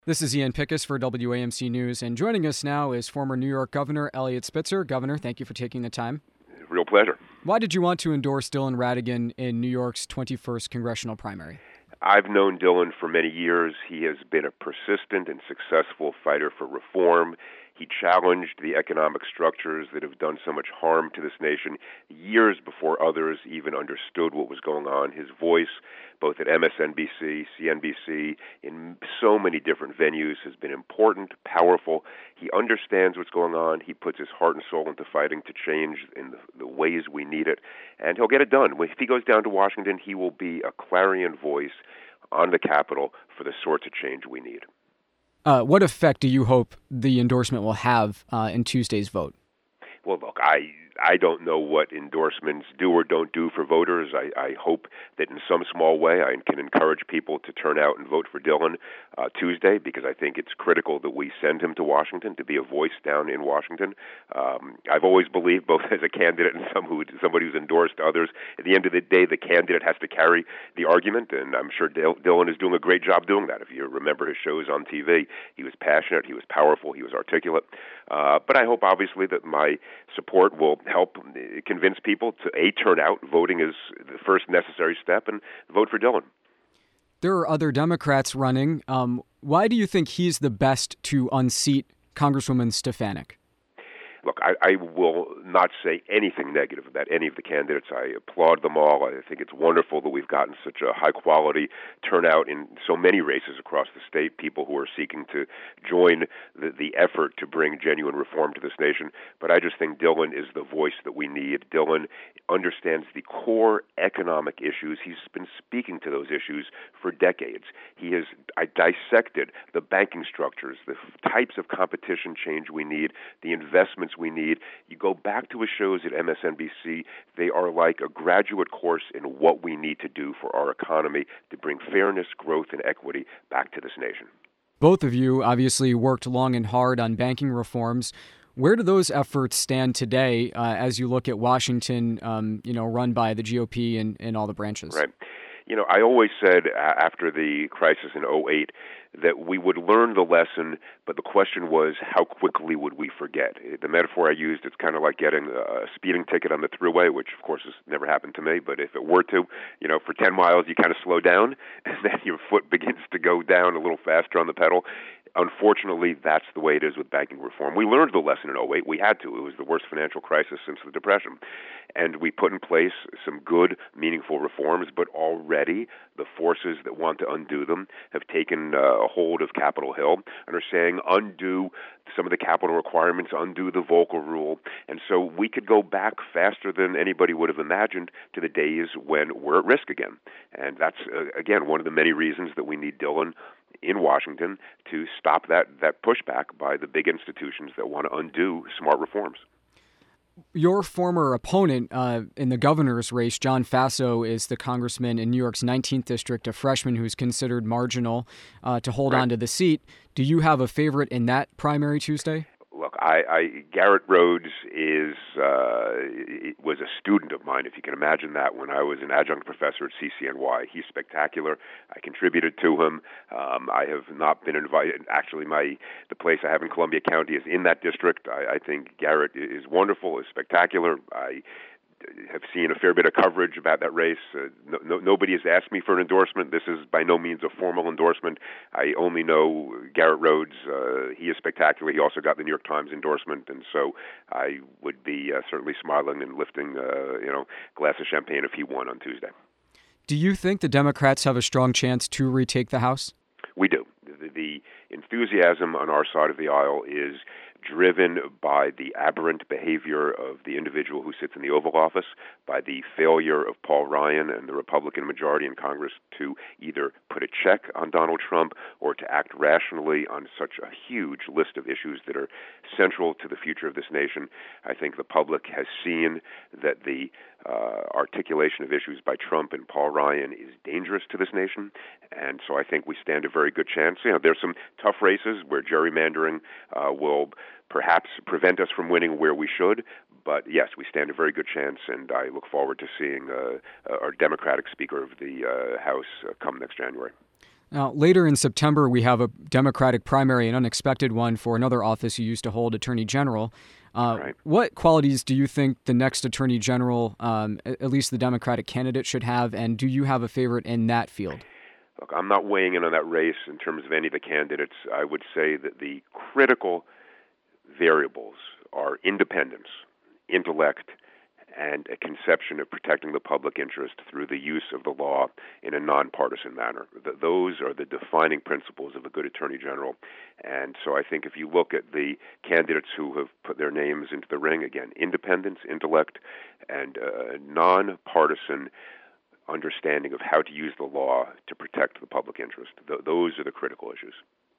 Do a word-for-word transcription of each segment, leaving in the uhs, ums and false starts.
This is Ian Pickus for W A M C News, and joining us now is former New York Governor Eliot Spitzer. Governor, thank you for taking the time. Real pleasure. Why did you want to endorse Dylan Ratigan in New York's twenty-first congressional primary? I've known Dylan for many years. He has been a persistent and successful fighter for reform. He challenged the economic structures that have done so much harm to this nation years before others even understood what was going on. His voice, both at M S N B C, C N B C, in so many different venues, has been important, powerful. He understands what's going on. He puts his heart and soul into fighting to change in the, the ways we need it, and he'll get it done. If he goes down to Washington, he will be a clarion voice on the Capitol for the sorts of change we need. Uh, what effect do you hope the endorsement will have uh, in Tuesday's vote? Well, look, I I don't know what endorsements do or don't do for voters. I, I hope that in some small way I can encourage people to turn out and vote for Dylan uh, Tuesday, because I think it's critical that we send him to Washington to be a voice down in Washington. Um, I've always believed, both as a candidate and some who, somebody who's endorsed others, at the end of the day, the candidate has to carry the argument, and I'm sure Dylan is doing a great job doing that. If you remember his shows on T V, he was passionate, he was powerful, he was articulate. Uh, but I hope, obviously, that my support will help convince people to, A, turn out. Voting is the first necessary step, and vote for Dylan. There are other Democrats running. Um, why do you think he's the best to unseat Congresswoman Stefanik? Look, I, I will not say anything negative about any of the candidates. I applaud them all. I think it's wonderful that we've gotten such a high-quality turnout in so many races across the state, people who are seeking to join the, the effort to bring genuine reform to this nation. But I just think Dylan is the voice that we need. Dylan understands the core economic issues. He's been speaking to those issues for decades. He has I dissected the banking structures, the types of competition change we need, the investments we need. You go back to his shows at M S N B C, they are like a graduate course in what we need to do for our economy to bring fairness, growth, and equity back to this nation. Both of you obviously worked long and hard on banking reforms. Where do those efforts stand today uh, as you look at Washington, um, you know, run by the G O P and, and all the branches? Right. You know, I always said after the crisis in oh eight that we would learn the lesson, but the question was, how quickly would we forget? The metaphor I used, it's kind of like getting a speeding ticket on the thruway, which, of course, has never happened to me, but if it were to, you know, for ten miles, you kind of slow down, and then your foot begins to go down a little faster on the pedal. Unfortunately, that's the way it is with banking reform. We learned the lesson in oh eight. We had to. It was the worst financial crisis since the Depression. And we put in place some good, meaningful reforms, but already the forces that want to undo them have taken uh, a hold of Capitol Hill and are saying undo some of the capital requirements, undo the Volcker rule. And so we could go back faster than anybody would have imagined to the days when we're at risk again. And that's, uh, again, one of the many reasons that we need Dylan in Washington to stop that, that pushback by the big institutions that want to undo smart reforms. Your former opponent uh, in the governor's race, John Faso, is the congressman in New York's nineteenth district, a freshman who's considered marginal uh, to hold Right. on to the seat. Do you have a favorite in that primary Tuesday? Look, I, I Garrett Rhodes is uh, was a student of mine, if you can imagine that, when I was an adjunct professor at C C N Y. He's spectacular. I contributed to him. Um, I have not been invited. Actually, my the place I have in Columbia County is in that district. I, I think Garrett is wonderful, is spectacular. I have seen a fair bit of coverage about that race. Uh, no, no, nobody has asked me for an endorsement. This is by no means a formal endorsement. I only know Garrett Rhodes. Uh, he is spectacular. He also got the New York Times endorsement, and so I would be uh, certainly smiling and lifting, uh, you know, a glass of champagne if he won on Tuesday. Do you think the Democrats have a strong chance to retake the House? We do. The, the enthusiasm on our side of the aisle is driven by the aberrant behavior of the individual who sits in the Oval Office, by the failure of Paul Ryan and the Republican majority in Congress to either put a check on Donald Trump or to act rationally on such a huge list of issues that are central to the future of this nation. I think the public has seen that the uh, articulation of issues by Trump and Paul Ryan is dangerous to this nation, and so I think we stand a very good chance. You know, there's some tough races where gerrymandering uh, will perhaps prevent us from winning where we should, but yes, we stand a very good chance, and I look forward to seeing uh, our Democratic Speaker of the uh, House uh, come next January. Now, later in September, we have a Democratic primary, an unexpected one for another office you used to hold, Attorney General. Uh, Right. What qualities do you think the next Attorney General, um, at least the Democratic candidate, should have, and do you have a favorite in that field? Look, I'm not weighing in on that race in terms of any of the candidates. I would say that the critical variables are independence, intellect, and a conception of protecting the public interest through the use of the law in a nonpartisan manner. Th- those are the defining principles of a good attorney general. And so I think if you look at the candidates who have put their names into the ring, again, independence, intellect, and uh, nonpartisan understanding of how to use the law to protect the public interest. Th- those are the critical issues.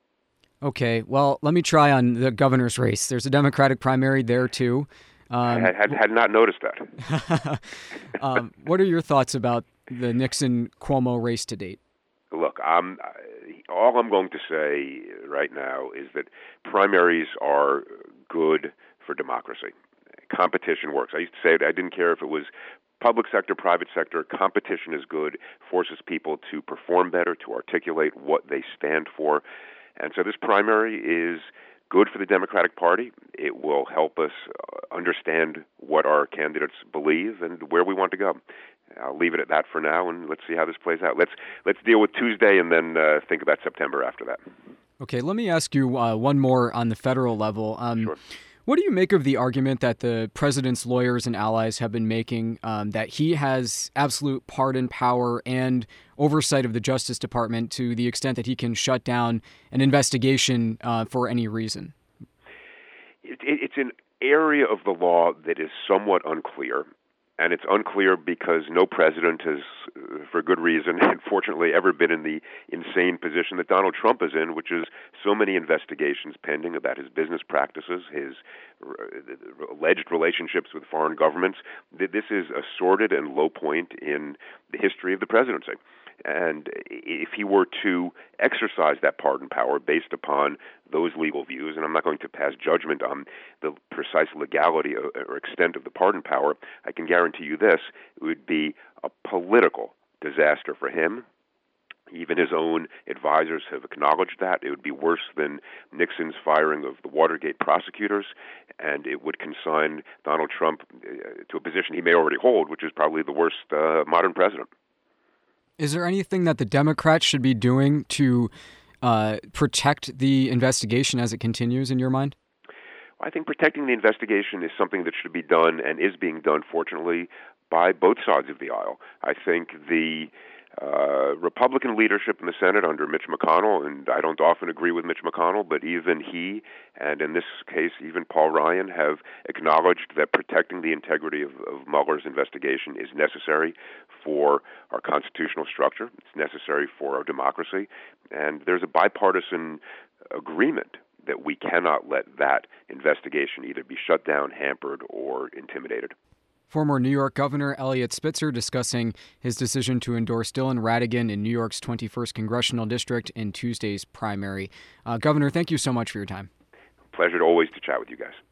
Okay, well, let me try on the governor's race. There's a Democratic primary there, too. Um, I had, had not noticed that. um, what are your thoughts about the Nixon-Cuomo race to date? Look, I'm, all I'm going to say right now is that primaries are good for democracy. Competition works. I used to say it, I didn't care if it was public sector, private sector. Competition is good, forces people to perform better, to articulate what they stand for. And so this primary is good for the Democratic Party. It will help us uh, understand what our candidates believe and where we want to go. I'll leave it at that for now, and let's see how this plays out. Let's let's deal with Tuesday and then uh, think about September after that. Okay, let me ask you uh, one more on the federal level. Um, Sure. What do you make of the argument that the president's lawyers and allies have been making um, that he has absolute pardon power and oversight of the Justice Department to the extent that he can shut down an investigation uh, for any reason? It, it, it's an area of the law that is somewhat unclear. And it's unclear because no president has, uh, for good reason, unfortunately, ever been in the insane position that Donald Trump is in, which is so many investigations pending about his business practices, his uh, alleged relationships with foreign governments. This is a sordid and low point in the history of the presidency. And if he were to exercise that pardon power based upon those legal views, and I'm not going to pass judgment on the precise legality or extent of the pardon power, I can guarantee you this: it would be a political disaster for him. Even his own advisors have acknowledged that. It would be worse than Nixon's firing of the Watergate prosecutors, and it would consign Donald Trump to a position he may already hold, which is probably the worst uh, modern president. Is there anything that the Democrats should be doing to uh, protect the investigation as it continues, in your mind? I think protecting the investigation is something that should be done and is being done, fortunately, by both sides of the aisle. I think the uh, Republican leadership in the Senate under Mitch McConnell, and I don't often agree with Mitch McConnell, but even he, and in this case even Paul Ryan, have acknowledged that protecting the integrity of, of Mueller's investigation is necessary for our constitutional structure. It's necessary for our democracy. And there's a bipartisan agreement that we cannot let that investigation either be shut down, hampered, or intimidated. Former New York Governor Eliot Spitzer discussing his decision to endorse Dylan Ratigan in New York's twenty-first Congressional District in Tuesday's primary. Uh, Governor, thank you so much for your time. Pleasure to always to chat with you guys.